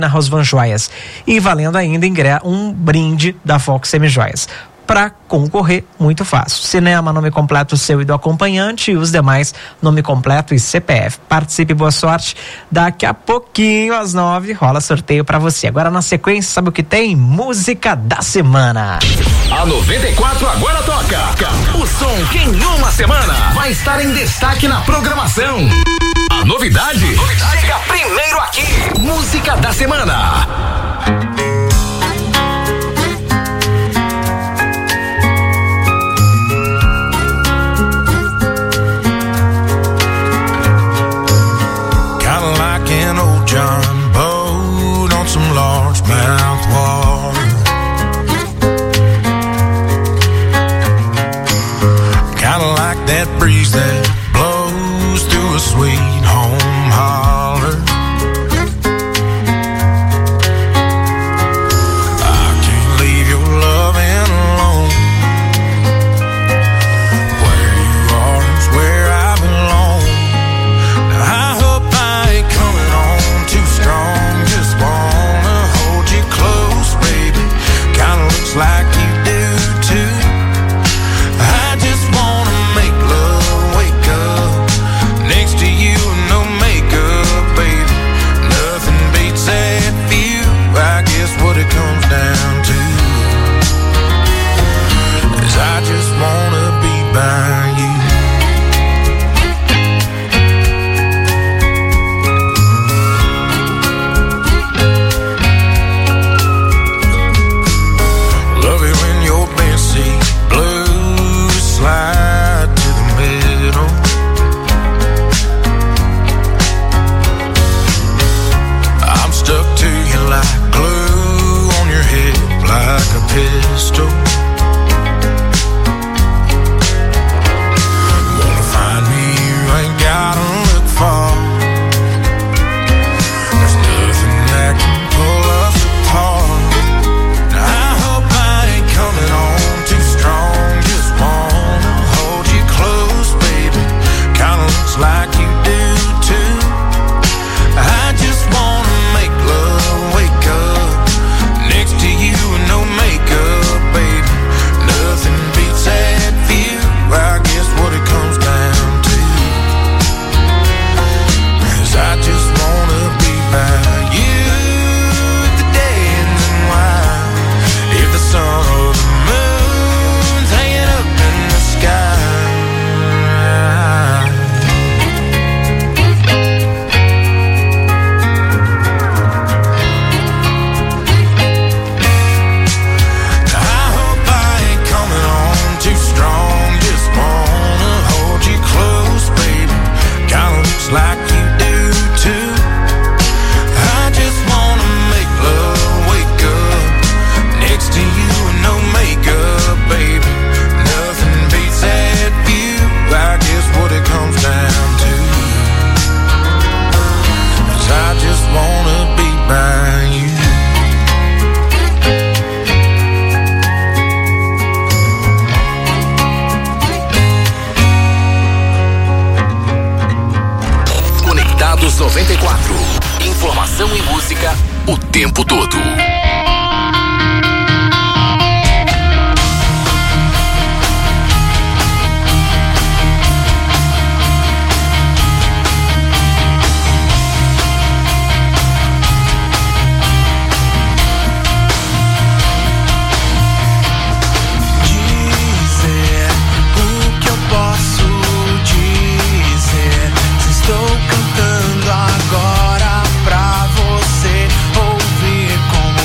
na Rosvan Joias. E valendo ainda um brinde da Fox Semijoias. Para concorrer, muito fácil. Cinema, nome completo seu e do acompanhante, e os demais, nome completo e CPF. Participe, boa sorte. Daqui a pouquinho, às 9, rola sorteio para você. Agora, na sequência, sabe o que tem? Música da semana. A 94 agora toca o som que em uma semana vai estar em destaque na programação. A novidade chega primeiro aqui. Música da semana. An old John boat on some largemouth water. Kinda like that breeze that blows through a sweet home holler. I can't leave your loving alone. Where you are is where I belong. Now I hope I ain't coming on too strong. Just wanna hold you close, baby. Kinda looks like you do too. I just wanna make love, wake up next to you and no makeup, baby. Nothing beats that view. I guess what it comes down to is I just wanna be by you. Love it when your bench seat blues slide to the middle. I'm stuck to you like glue on your hip, like a pistol. Wanna find me, you ain't gotta look far. There's nothing that can pull us apart. Now I hope I ain't coming on too strong. Just wanna hold you close, baby. Kinda looks like you do too. I just wanna make love, wake up next to you and no makeup, baby. Nothing beats that view. I guess what it comes down to is I just wanna be by you. If the day ends and why, if the sun or the moon's hanging up in the sky. I hope I ain't coming on too strong. Just wanna hold you close, baby. Kinda looks like you do too. I just wanna make love, wake up next to you and no makeup, baby. Nothing beats that view. I guess what it comes down to is I just wanna be by you. Conectados 94. Informação e música o tempo todo. Dizer o que eu posso dizer. Se estou cantando agora pra você ouvir como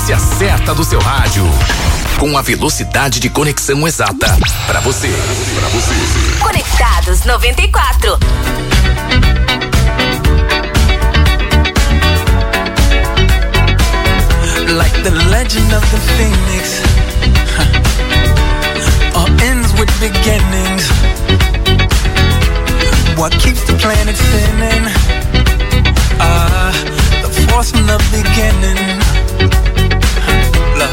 frequência certa do seu rádio. Com a velocidade de conexão exata para você. Conectados 94. Like the legend of the phoenix, all ends with beginnings. What keeps the planet spinning? The force from the beginning. Love.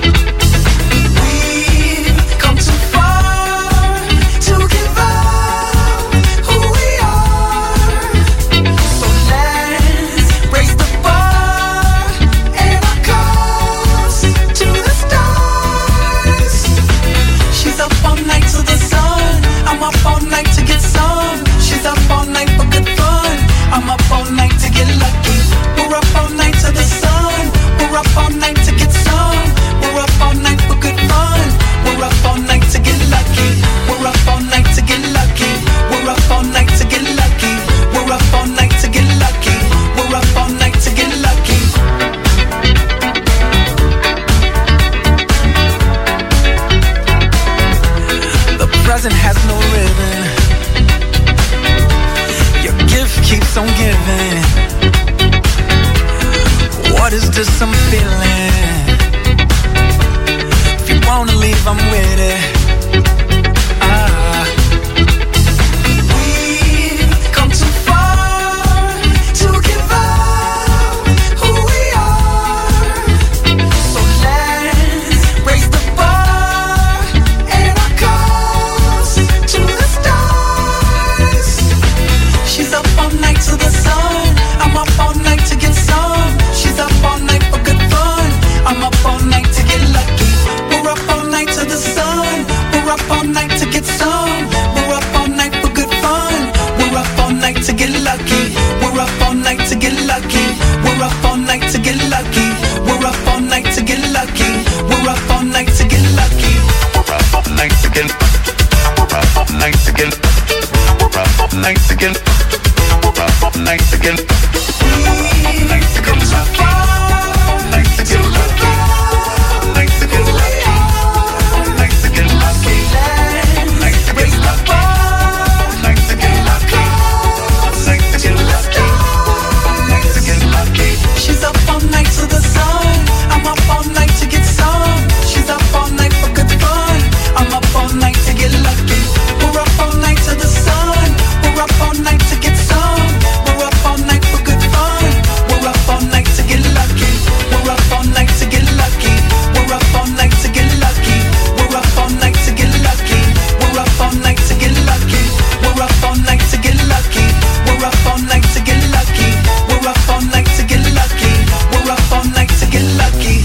We've come too far to give up who we are. So let's raise the bar and our cups to the stars. She's up all night to the sun. I'm up all night to get some. She's up all night for good fun. I'm up all night to get lucky. We're up all night to the sun. We're up all night to get some. We're up all night for good fun. We're up all night to get lucky. We're up all night to get lucky. We're up all night to get lucky. We're up all night to get lucky. We're up all night to get lucky. The present has no ribbon. Your gift keeps on giving. What is this I'm feeling? If you wanna leave, I'm with it. We've come too far to give up who we are. So let's raise the bar and our cups to the stars. She's up all night to the sun. I'm up all night to get some. She's up all night for good fun. I'm up all night to get lucky. We're up all night to the sun. We're up all night to get some. We're up all night for good fun. We're up all night to get lucky. We're up all night to get lucky. We're up all night to get lucky. We're up all night to get lucky. We're up all night to get lucky. We're up all night to get. We're up all night to get. We're up all night to get. We're up all night to get. She's up all night to the sun. I'm up all night to get some. She's up all night for good fun. I'm up all night to get lucky. We're up all night to the sun. We're up all night to get some. We're up all night for good fun. We're up all night to get lucky. We're up all night to get lucky. We're up all night to get lucky. We're up all night to get lucky. We're up all night to get lucky. We're up all night to get lucky. We're up all night to get lucky. We're up all night to get lucky. We're up all night to get lucky.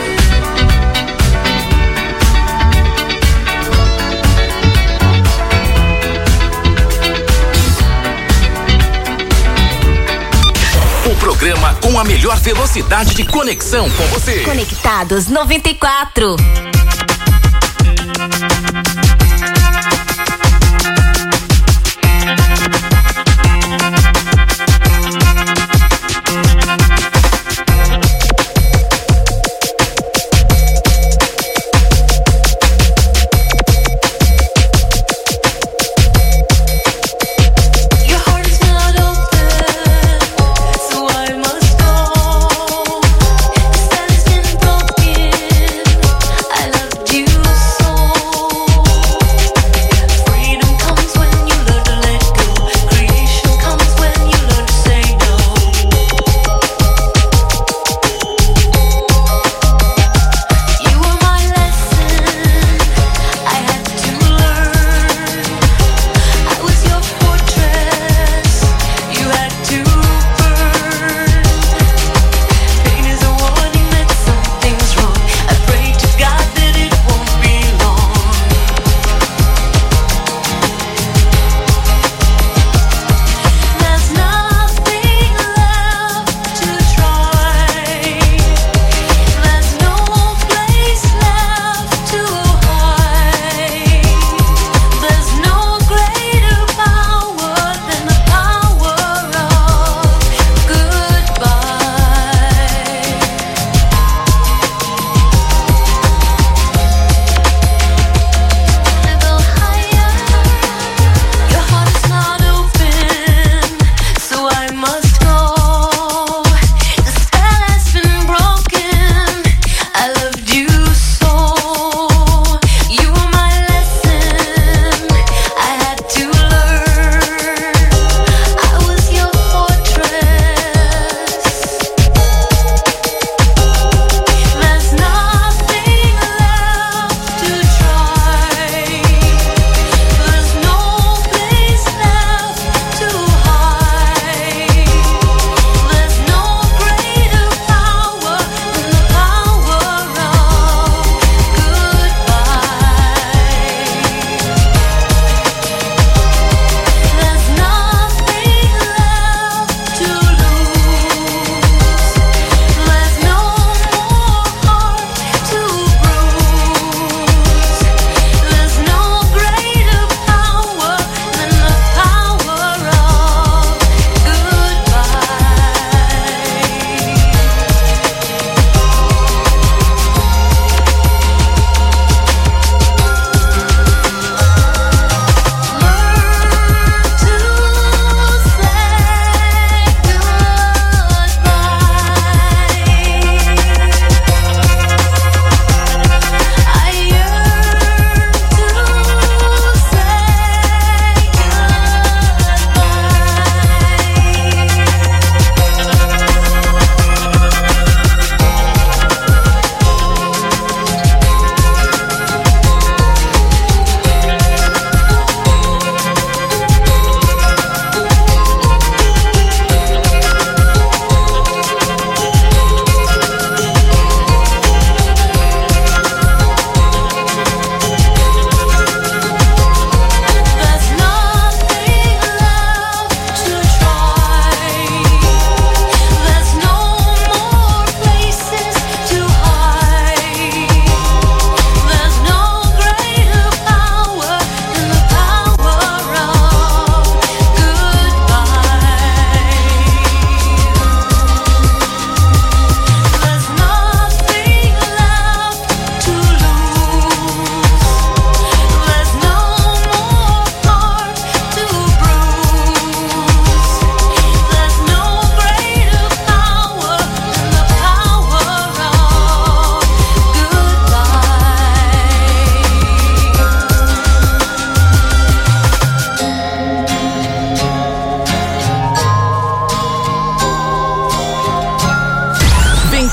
O programa com a melhor velocidade de conexão com você. Conectados 94. Your heart is not open, so I must go. The cell has been broken. I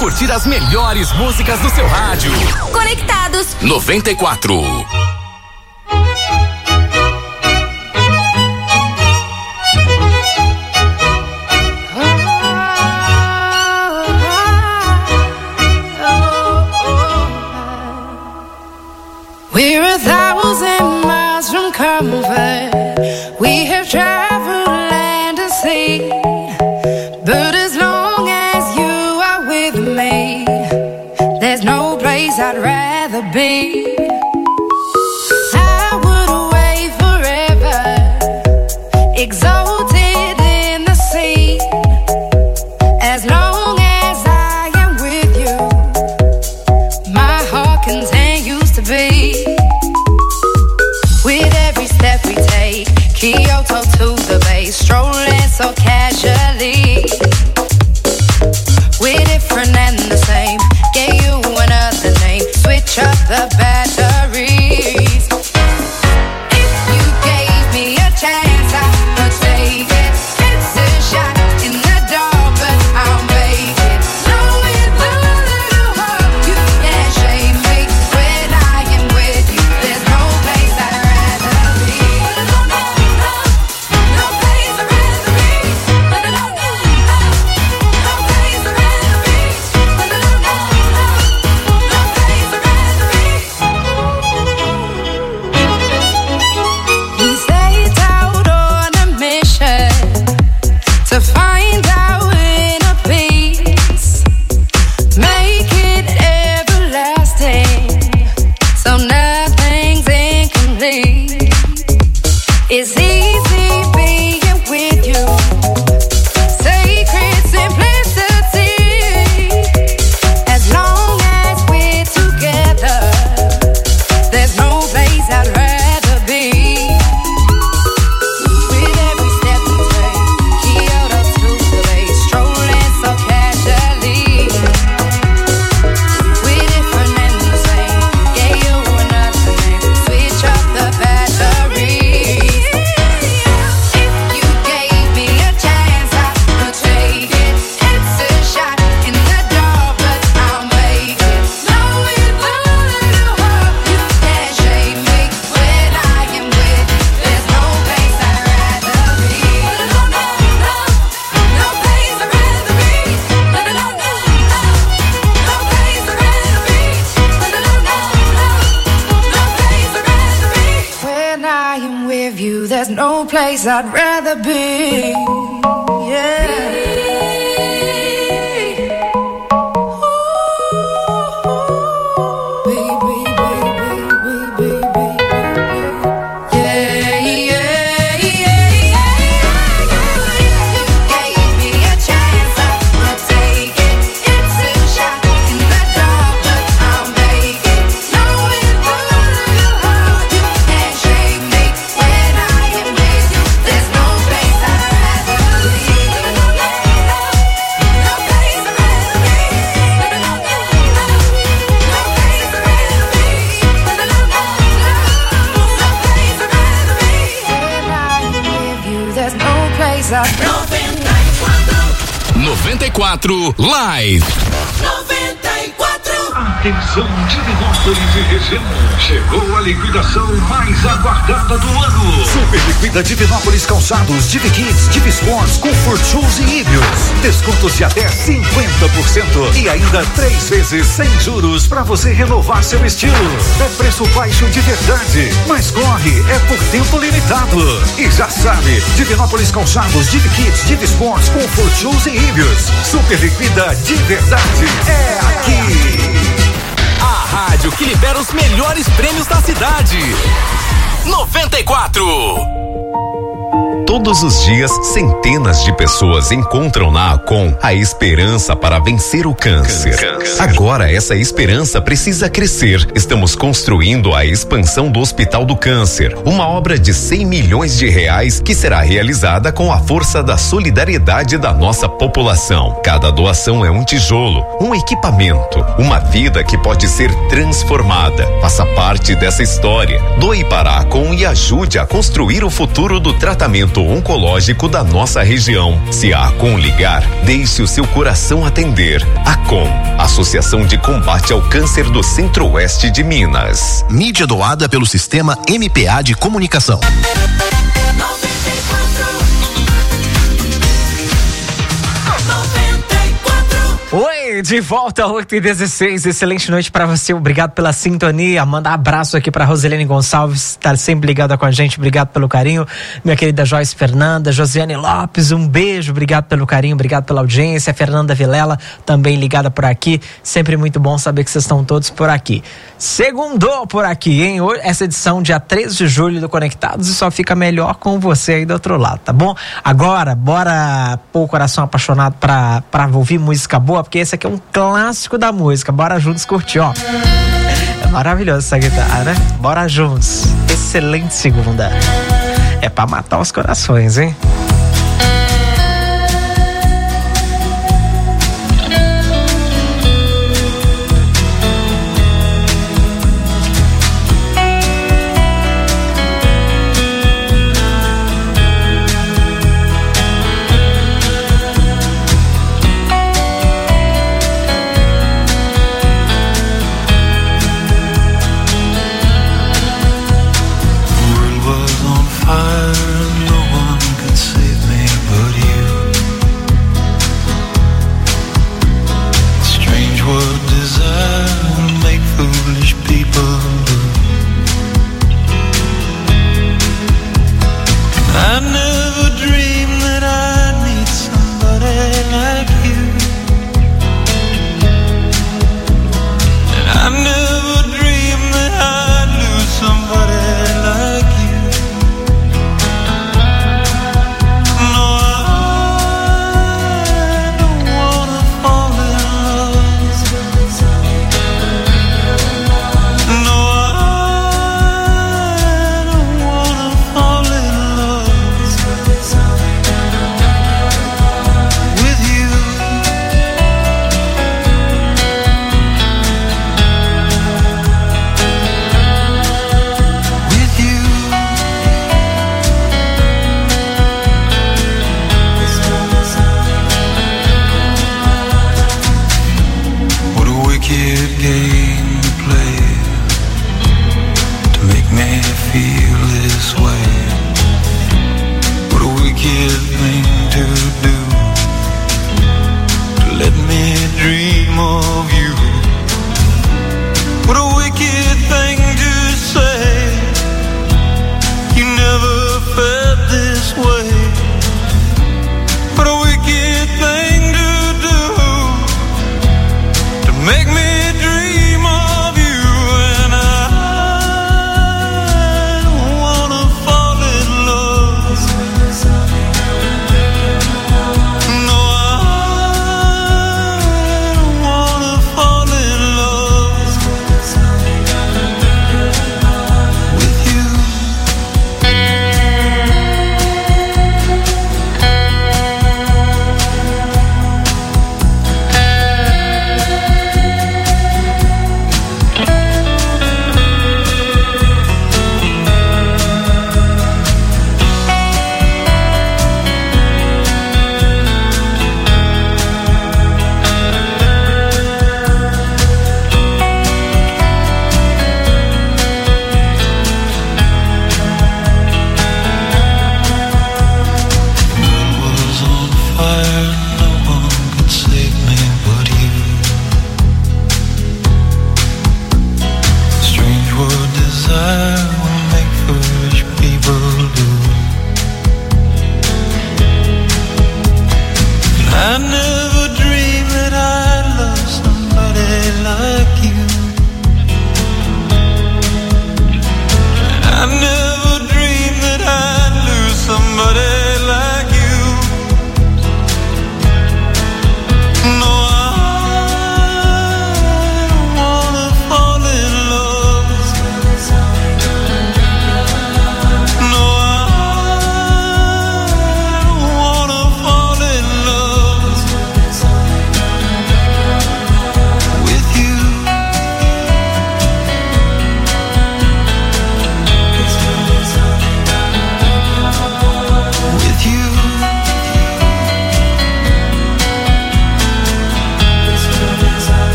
curtir as melhores músicas do seu rádio. Conectados 94. We're 1,000 miles from comfort. We have traveled land and sea. But as long as you are with me, there's no place I'd rather be. I would away forever, exalted in the sea. As long as I am with you, my heart continues to beat. With every step we take, Kyoto to the bay, strolling so casually. We're different and the same, gave you another name, switch up the batteries. If you gave me a chance, I would take it. It's a shot in the dark, but I'll make it. Knowing the little heart, you can't shame me. When I am with you, there's no place I'd rather be. No place I'd rather be. No place I'd rather be. No place I'd rather be. We set out on a mission to find our inner peace, make it everlasting, so nothing's incomplete. It's easy being with you, sacred simplicity. As long as we're together, there's no place I'd rather be. With every step we take, Kyoto to the bay, strolling so casually. We're different and the same, gave you another name, switch up the batteries. If you gave me a chance, I would take it. It's a shot in the dark, but I'll make it. Knowing the little heart, you can't shame me. When I am with you, there's no place I'd rather be. No place I'd rather be. No place I'd rather be. No place I'd rather be. When I am with you, there's no place I'd rather be. Yeah. There's no place I'd 94 Live. 94. Atenção, Divinópolis e região. Chegou a liquidação mais aguardada do ano. Super Liquida Divinópolis Calçados, Divi Kids, Divi Sports, Comfort Shoes e Íbios. Descontos de até 50% e ainda 3 vezes sem juros para você renovar seu estilo. É preço baixo de verdade, mas corre, é por tempo limitado. E já sabe, Divinópolis Calçados, Divi Kids, Divi Sports, Comfort Shoes e Íbios. Super Liquida de verdade é aqui. A rádio que libera os melhores prêmios da cidade. 94. Todos os dias, centenas de pessoas encontram na Acom a esperança para vencer o câncer. Agora, essa esperança precisa crescer. Estamos construindo a expansão do Hospital do Câncer, uma obra de 100 milhões de reais que será realizada com a força da solidariedade da nossa população. Cada doação é um tijolo, um equipamento, uma vida que pode ser transformada. Faça parte dessa história. Doe para a Acom e ajude a construir o futuro do tratamento tratamento oncológico da nossa região. Se a Acon ligar, deixe o seu coração atender. Acon, Associação de Combate ao Câncer do Centro-Oeste de Minas. Mídia doada pelo Sistema MPA de Comunicação. Oi, de volta 8h16, excelente noite pra você, obrigado pela sintonia, manda abraço aqui pra Roselene Gonçalves, tá sempre ligada com a gente, obrigado pelo carinho, minha querida Joyce Fernanda, Josiane Lopes, um beijo, obrigado pelo carinho, obrigado pela audiência, Fernanda Vilela também ligada por aqui, sempre muito bom saber que vocês estão todos por aqui. Segundou por aqui, hein? Essa edição dia 13 de julho do Conectados e só fica melhor com você aí do outro lado, tá bom? Agora, bora pôr o coração apaixonado pra ouvir música boa, porque esse aqui é um clássico da música. Bora juntos curtir, ó. É maravilhoso essa guitarra, né? Bora juntos. Excelente segunda. É pra matar os corações, hein?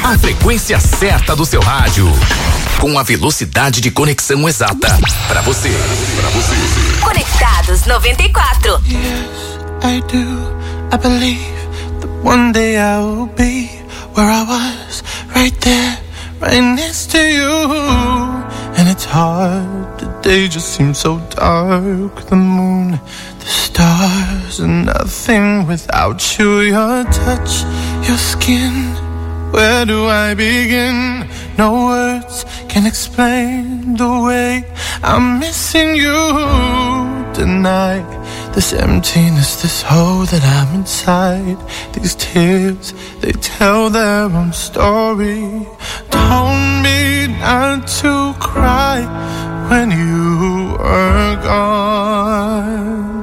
A frequência certa do seu rádio. Com a velocidade de conexão exata para você. Conectados 94. Yes, I do. I believe that one day I will be where I was, right there, right next to you. And it's hard, the day just seems so dark. The moon, the stars, and nothing without you. Your touch, your skin, where do I begin? No words can explain the way I'm missing you tonight. This emptiness, this hole that I'm inside. These tears, they tell their own story. Told me not to cry when you were gone.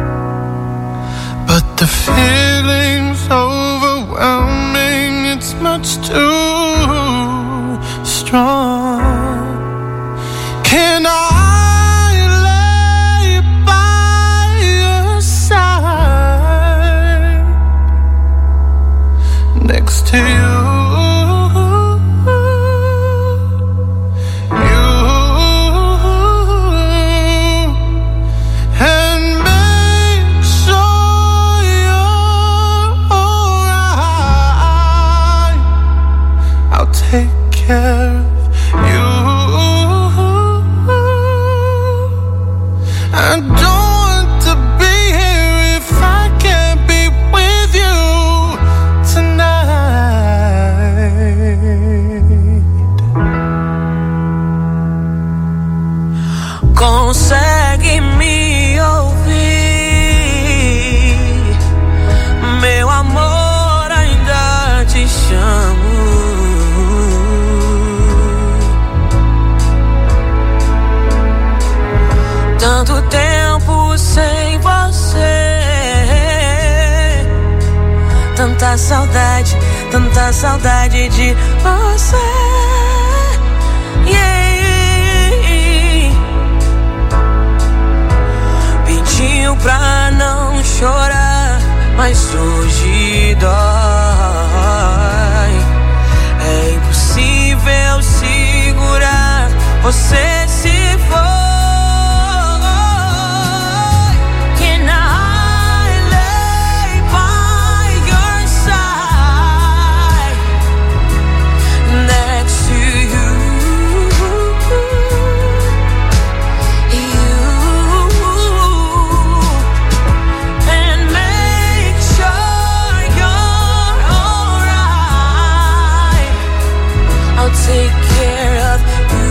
But the feeling's overwhelming. It's much too strong. Can I lay by your side next to you? Consegue me ouvir, meu amor, ainda te chamo. Tanto tempo sem você, tanta saudade de você. Yeah. Pra não chorar, mas hoje dói. É impossível segurar, você se foi. Can I lay by your side next to you? Take care of you.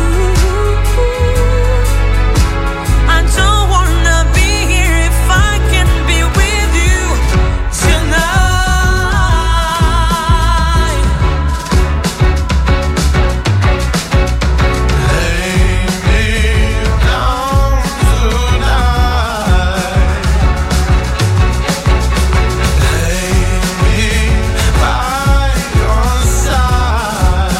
I don't wanna be here if I can be with you tonight. Lay me down tonight. Lay me by your side.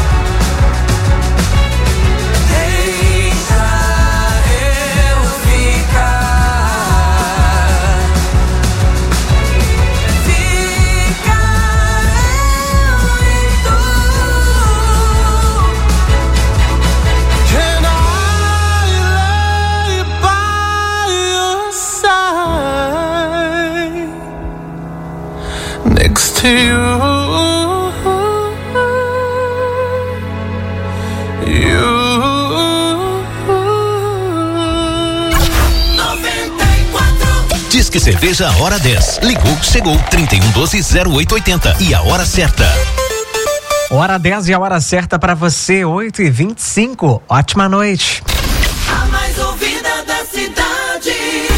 Next to you, Disque Cerveja Hora 10. Ligou, chegou, 3112-0880. E a hora certa. Hora 10 e a hora certa para você, 8h25. Ótima noite. A mais ouvida da cidade,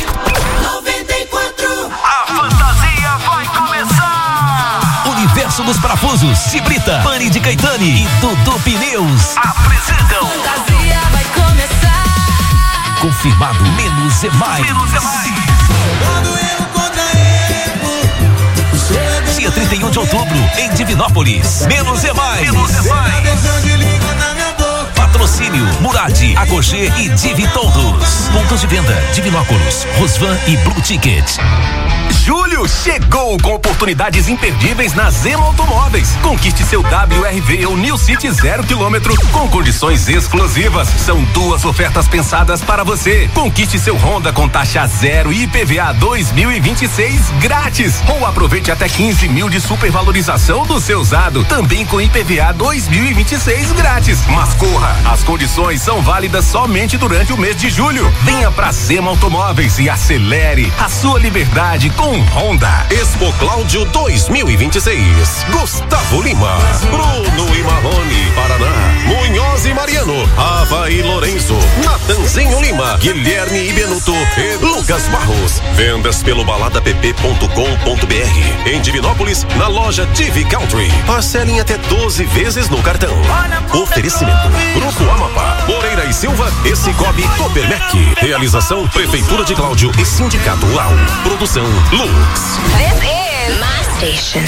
94. A fantasia vai começar. Universo dos Parafusos, Cibrita, Pani de Caetani e Dudu Pneus Apresentam. Fantasia vai começar. Confirmado, menos é mais. Dia 31 de outubro, em Divinópolis. Menos é mais. Patrocínio Murad, Agogê e Divi Todos. Pontos de venda: Divinópolis, Rosvan e Blue Ticket. Julho chegou com oportunidades imperdíveis na Zema Automóveis. Conquiste seu WRV ou New City 0 km com condições exclusivas. São 2 ofertas pensadas para você. Conquiste seu Honda com taxa zero e IPVA 2026 grátis. Ou aproveite até 15 mil de supervalorização do seu usado, também com IPVA 2026 grátis. Mas corra, as condições são válidas somente durante o mês de julho. Venha pra Zema Automóveis e acelere a sua liberdade com Honda. Expo Cláudio 2026. Gustavo Lima, Bruno e Marrone, Paraná, Munhoz e Mariano, Ava e Lourenço, Natanzinho Lima, Guilherme e Benuto e Lucas Barros. Vendas pelo baladapp.com.br. Em Divinópolis, na loja TV Country. Parcelem até 12 vezes no cartão. Oferecimento: Grupo Amapá, Moreira e Silva e Cicobi Copermec. Realização: Prefeitura de Cláudio e Sindicato UAU. Produção Lux. This is my station.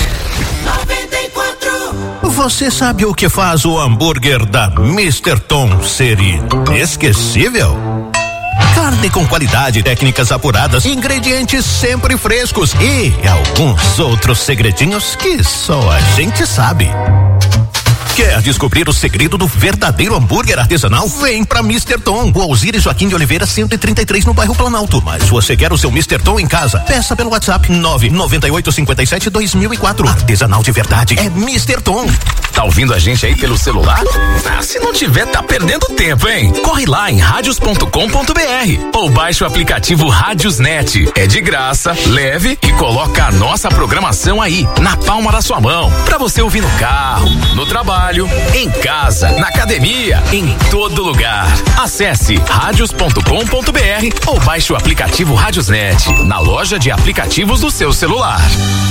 94. Você sabe o que faz o hambúrguer da Mr. Tom ser inesquecível? Carne com qualidade, técnicas apuradas, ingredientes sempre frescos e alguns outros segredinhos que só a gente sabe. Quer descobrir o segredo do verdadeiro hambúrguer artesanal? Vem pra Mr. Tom, o Alzire Joaquim de Oliveira 133 no bairro Planalto. Mas você quer o seu Mr. Tom em casa? Peça pelo WhatsApp 99857-2004. Artesanal de verdade é Mr. Tom. Tá ouvindo a gente aí pelo celular? Ah, se não tiver, tá perdendo tempo, hein? Corre lá em radios.com.br ou baixe o aplicativo Radiosnet. É de graça, leve e coloca a nossa programação aí, na palma da sua mão, pra você ouvir no carro, no trabalho, em casa, na academia, em todo lugar. Acesse radios.com.br ou baixe o aplicativo Radiosnet na loja de aplicativos do seu celular.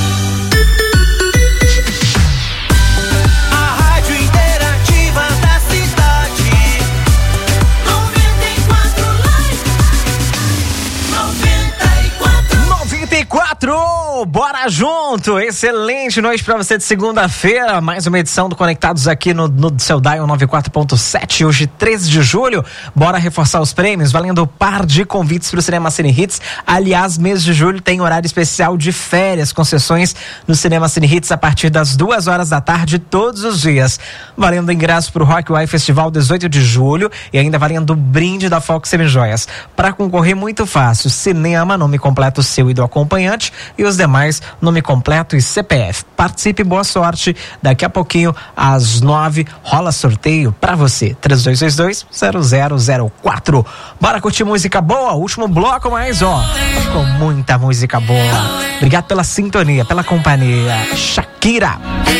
Bora junto, excelente noite pra você de segunda-feira, mais uma edição do Conectados aqui no seu Dial 94.7, hoje 13 de julho, bora reforçar os prêmios, valendo par de convites pro Cinema Cine Hits. Aliás, mês de julho tem horário especial de férias, concessões no Cinema Cine Hits a partir das 2h da tarde todos os dias, valendo ingresso pro Rock Why Festival 18 de julho e ainda valendo o brinde da Fox Semijoias. Para concorrer, muito fácil: cinema, nome completo seu e do acompanhante, e os demais, nome completo e CPF. Participe, boa sorte. Daqui a pouquinho, às 9, rola sorteio pra você. 3222-0004. Bora curtir música boa? Último bloco, mais com muita música boa. Obrigado pela sintonia, pela companhia. Shakira.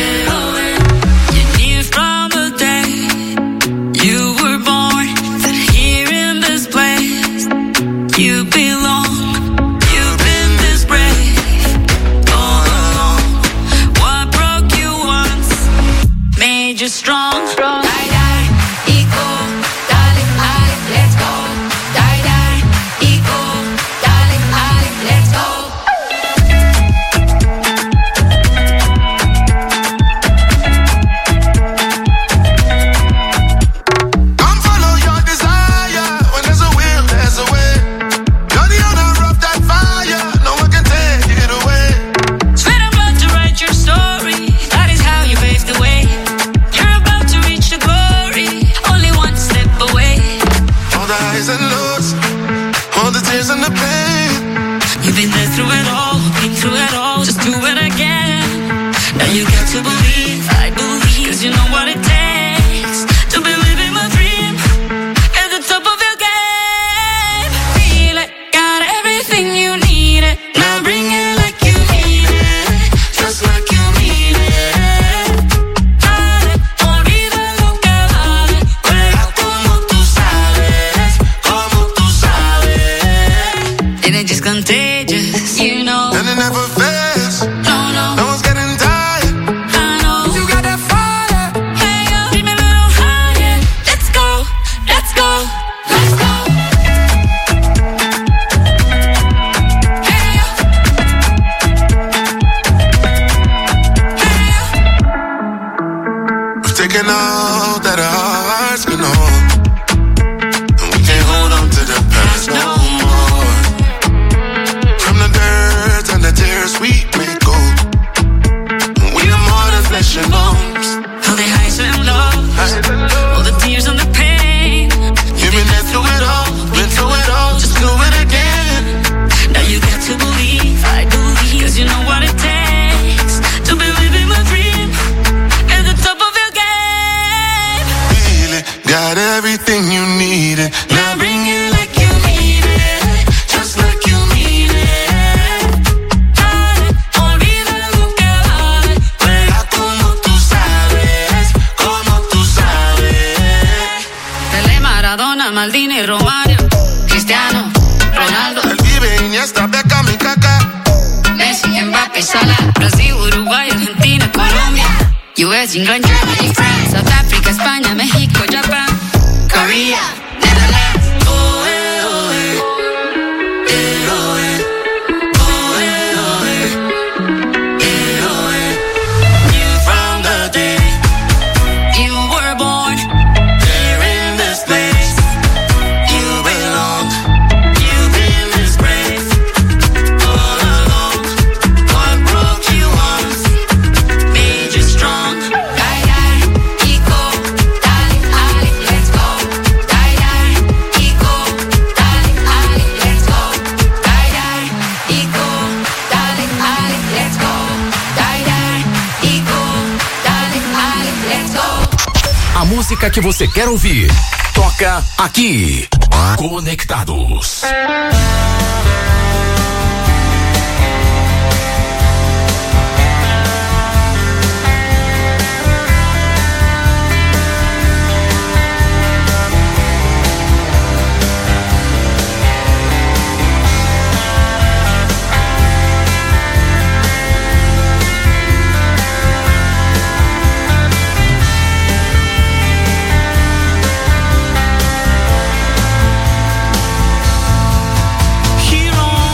You belong. You're strong. Die, die, equal, darling, let's go. Die, die, equal, darling, let's go. Come follow your desire. When there's a will, there's a way. You're the owner of that fire. No one can take it away. Sweat and blood to write your story. That is how you pave the way. And lows, all the tears and the pain. You've been there through it all, been through it all. Just do it again. Now you got to believe, I believe, 'cause you know what it takes to believe in my dream. At the top of your game, feel it, got everything you need it. Now bring it like you mean it, just like you mean it. Dale, olvida lo que vale, juega como tú sabes. And it's just contagious, you know. And it never fails. No, no one's getting tired. I know. You got that fire. Hey, yo, dream a little higher. Let's go, let's go, let's go. Hey, yo. Hey, yo. We've taken all that our hearts can hold, and we can't hold on to the past no more. From the dirt and the tears emotions. All the highs and lows, all the tears and the pain. You've been there through it all, been through it all, just do it again. Now you got to believe, I believe, 'cause you know what it takes to be living my dream at the top of your game. Feel it, got everything you needed. Now bring it like you need it, just like you need it. Dale, olvida lo que vale, juega como tú sabes, como tú sabes. Pelé, Maradona, Maldini, Romario, Cristiano, Ronaldo. El Vive, Iniesta, Beckham y Kaká. Messi, Mbappé, Salah, Brasil, Uruguay, Argentina, Colombia, US, England, Germany, France, South Africa, España, México, Japan, Korea, Netherlands. Oh, eh, oh, eh. Eh, oh, eh. Oh, eh, oh, eh. Eh, oh, eh. Knew from the day you were born, there in this place you belong. You've been this brave all along. What broke you once made you strong. Die, die, Iko, dale, ale, let's go. Die, die, Iko, dale, ale, let's go. Die, die, Iko, dale, ale, let's go. Die, die, Iko, dale, ale, let's go. A música que você quer ouvir, toca aqui. Conectados. Here on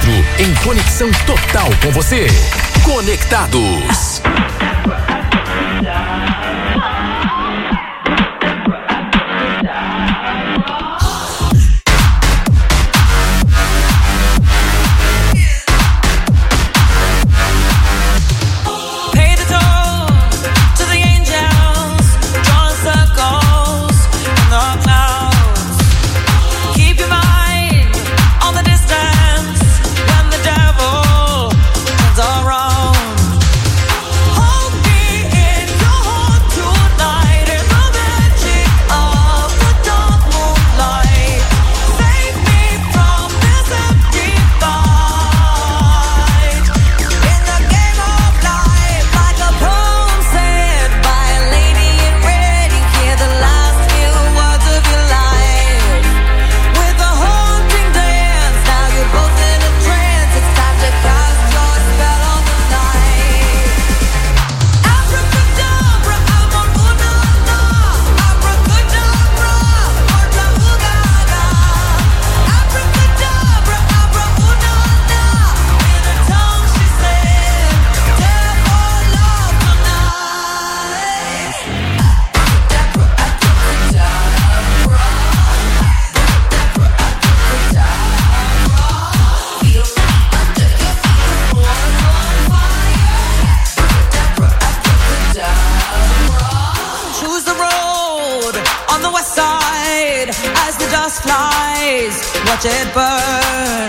em conexão total com você. Conectados. Watch it burn.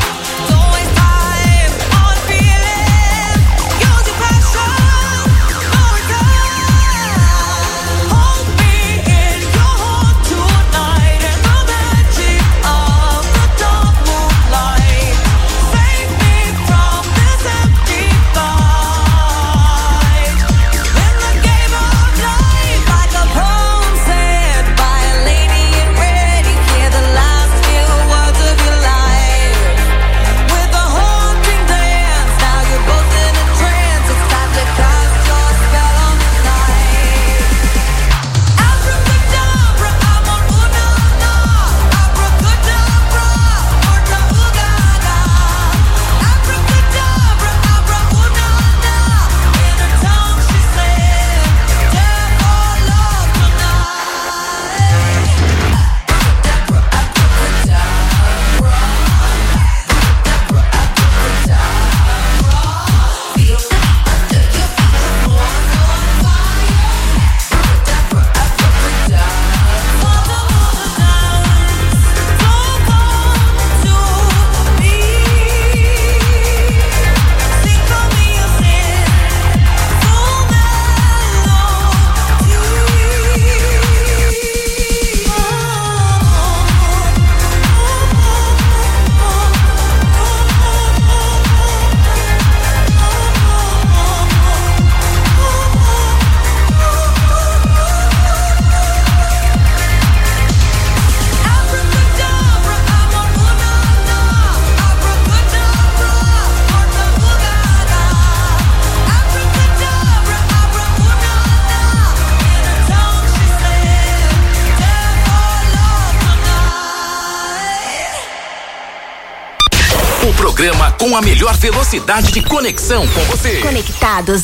Programa com a melhor velocidade de conexão com você. Conectados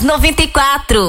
94.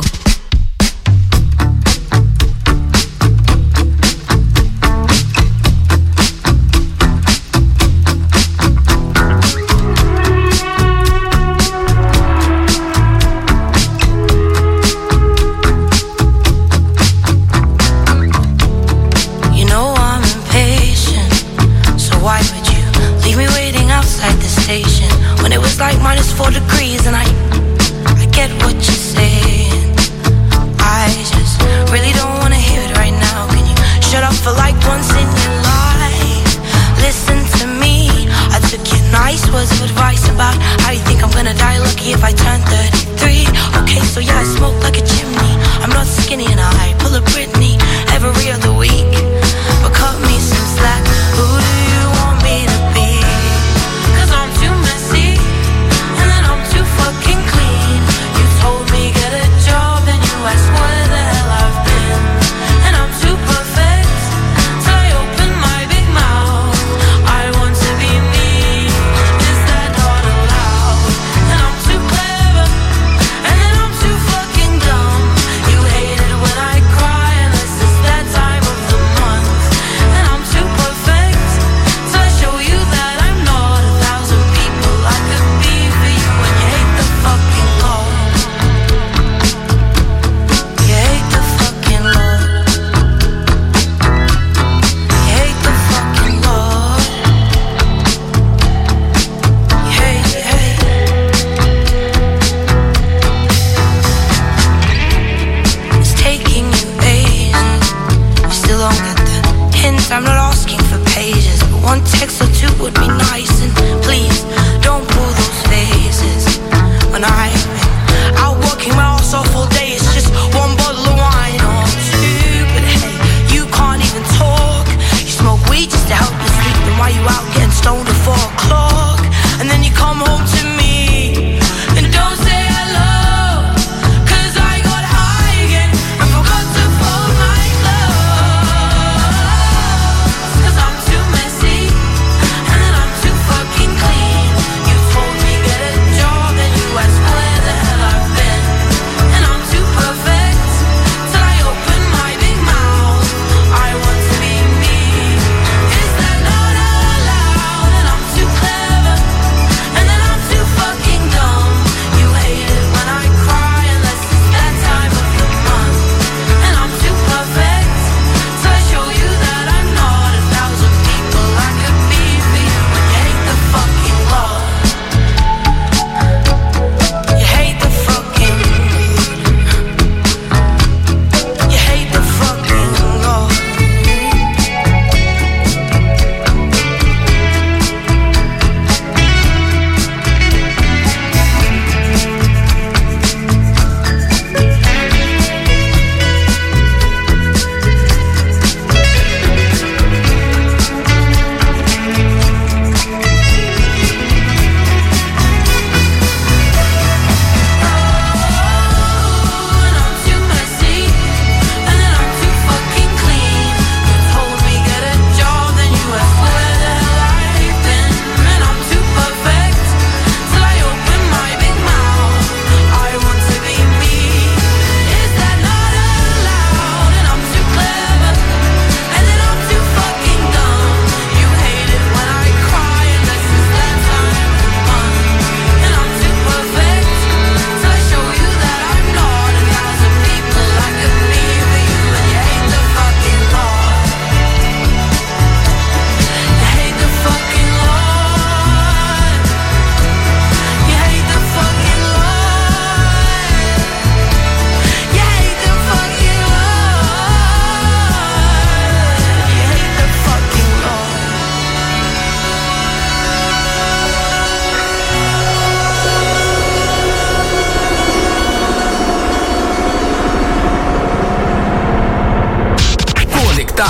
When it was like -4 degrees and I get what you're saying. I just really don't wanna hear it right now. Can you shut up for like once in your life? Listen to me. I took your nice words of advice about how you think I'm gonna die lucky if I turn 33. Okay, so yeah, I smoke like a chimney. I'm not skinny and I pull a Britney every other week. But cut me some slack. Who do you want me to be? Ask where the hell I've been, and I'm too perfect, so I open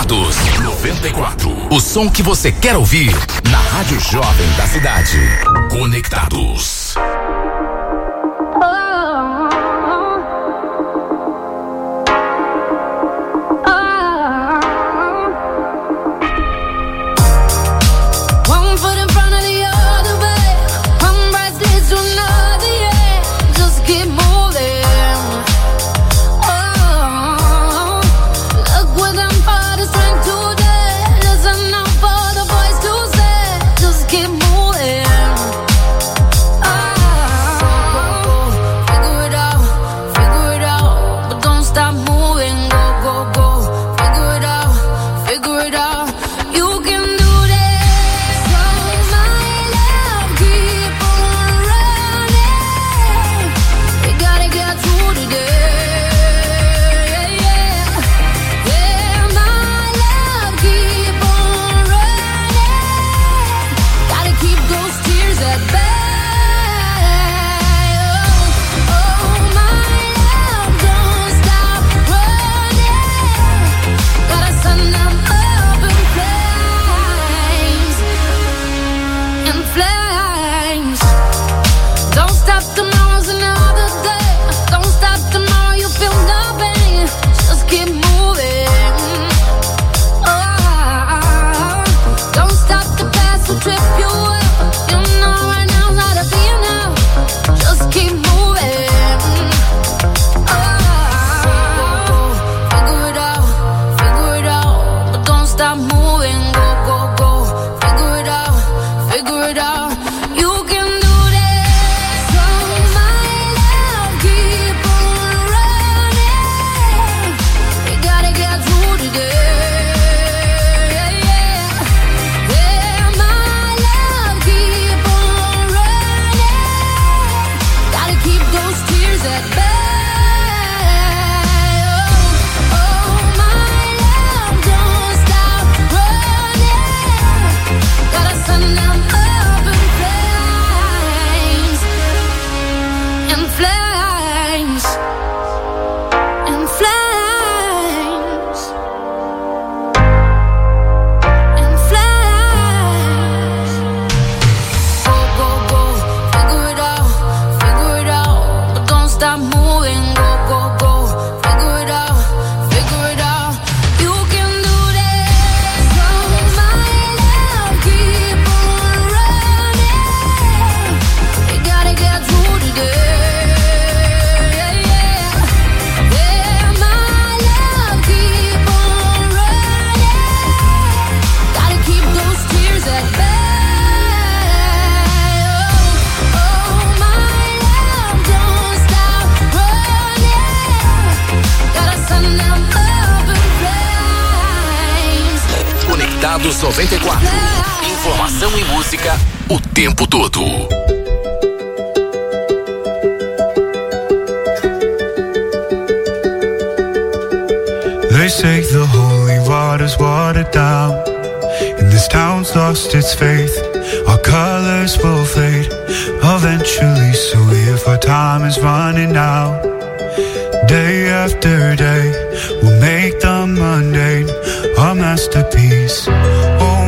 Conectados 94. O som que você quer ouvir na Rádio Jovem da cidade. Conectados. Conectados 94. Informação e música o tempo todo. They say the holy water's watered down, and this town's lost its faith. Our colors will fade eventually, so if our time is running out, day after day, we'll make the mundane a masterpiece. Oh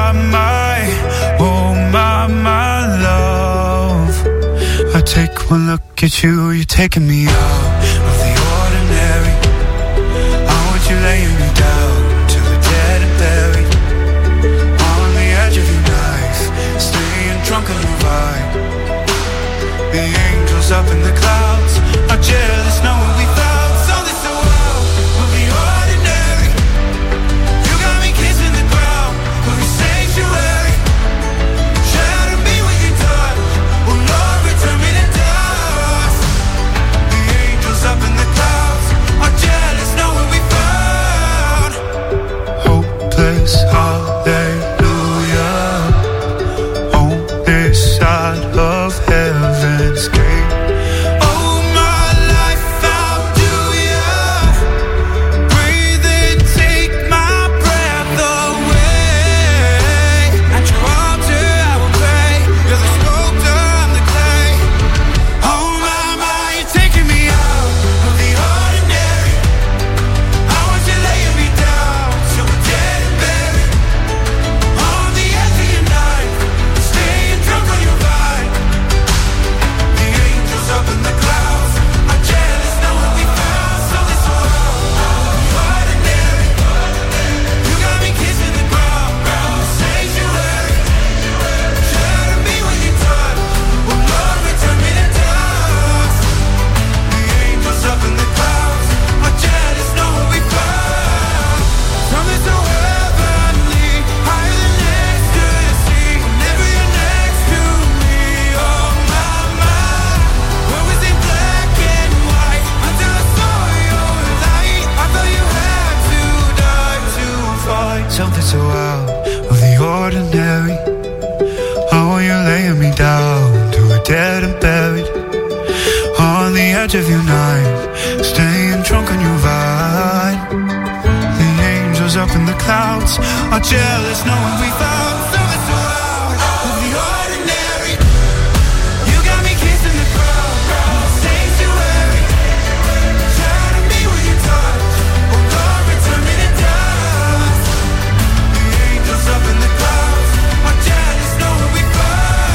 my love, I take one look at you, you're taking me out of the ordinary. I want you laying me down till we're dead and buried, on the edge of your knife, staying drunk on your vibe. The angels up in the clouds are jealous knowing we found something so wild. We'll be ordinary. You got me kissing the ground, we'll be sanctuary. Shatter me with your touch, oh Lord, return me to dust. The angels of your night, staying drunk on your vibe. The angels up in the clouds are jealous knowing we found something so out of the ordinary. You got me kissing the crowd, sanctuary. Try to be with your touch, oh Lord, return me to dust. The angels up in the clouds are jealous knowing we found.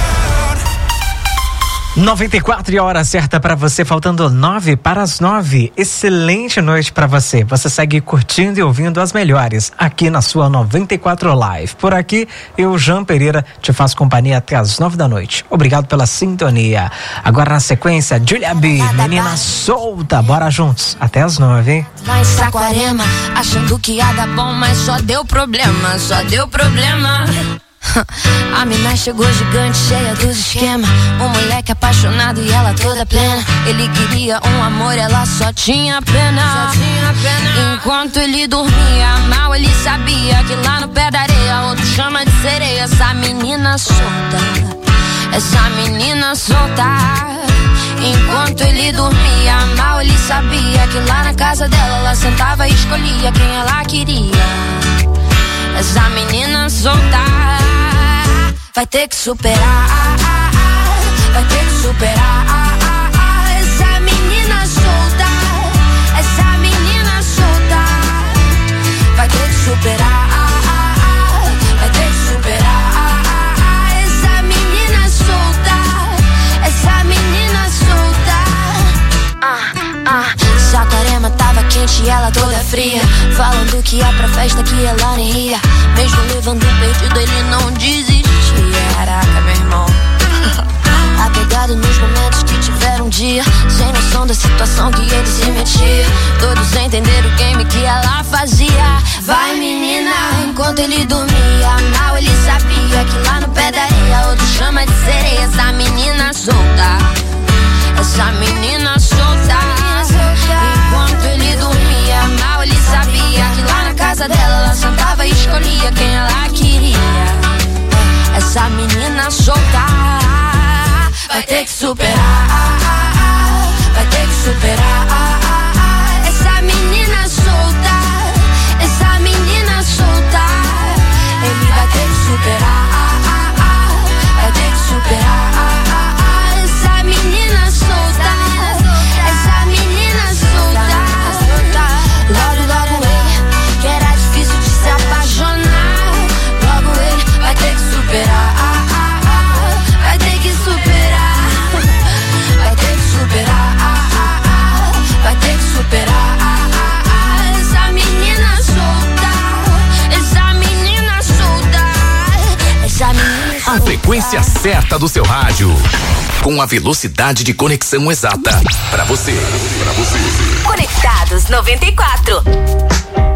94 horas certa para você, faltando 9 para as 9. Excelente noite para você. Você segue curtindo e ouvindo as melhores aqui na sua 94 Live. Por aqui, eu, Jean Pereira, te faço companhia até as 9 da noite. Obrigado pela sintonia. Agora na sequência, Julia B, Menina Solta. Bora juntos, até as 9, hein? Lá em Saquarema, achando que ia dar bom, mas só deu problema, só deu problema. A mina chegou gigante, cheia dos esquemas. Um moleque apaixonado e ela toda plena. Ele queria um amor, ela só tinha pena. Enquanto ele dormia mal, ele sabia que lá no pé da areia outro chama de sereia. Essa menina solta, essa menina solta. Enquanto ele dormia mal, ele sabia que lá na casa dela ela sentava e escolhia quem ela queria. Essa menina solta vai ter que superar, vai ter que superar. Essa menina solta, essa menina solta vai ter que superar, vai ter que superar. Essa menina solta, essa menina solta. Saquarema tava quente e ela toda fria, falando que ia pra festa que ela nem ia. Mesmo levando perdido ele não desistia. Caraca, meu irmão. Apegado nos momentos que tiveram um dia, sem noção da situação que ele se metia. Todos entenderam o game que ela fazia. Vai menina, enquanto ele dormia mal, ele sabia que lá no pé da areia outro chama de sereia. Essa menina solta, essa menina solta. Enquanto ele dormia mal, ele sabia que lá na casa dela ela sentava e escolhia quem ela queria. Essa menina solta vai ter que superar, vai ter que superar. Essa menina solta, essa menina solta. Ele vai ter que superar, vai ter que superar. Essa menina solta, essa menina solta. Logo ele, que era difícil de se apaixonar. Logo ele vai ter que superar, vai ter que superar, vai ter que superar, vai ter que superar. Essa menina solta, essa menina solta, essa menina solta. A frequência certa do seu rádio, com a velocidade de conexão exata para você. Conectados 94.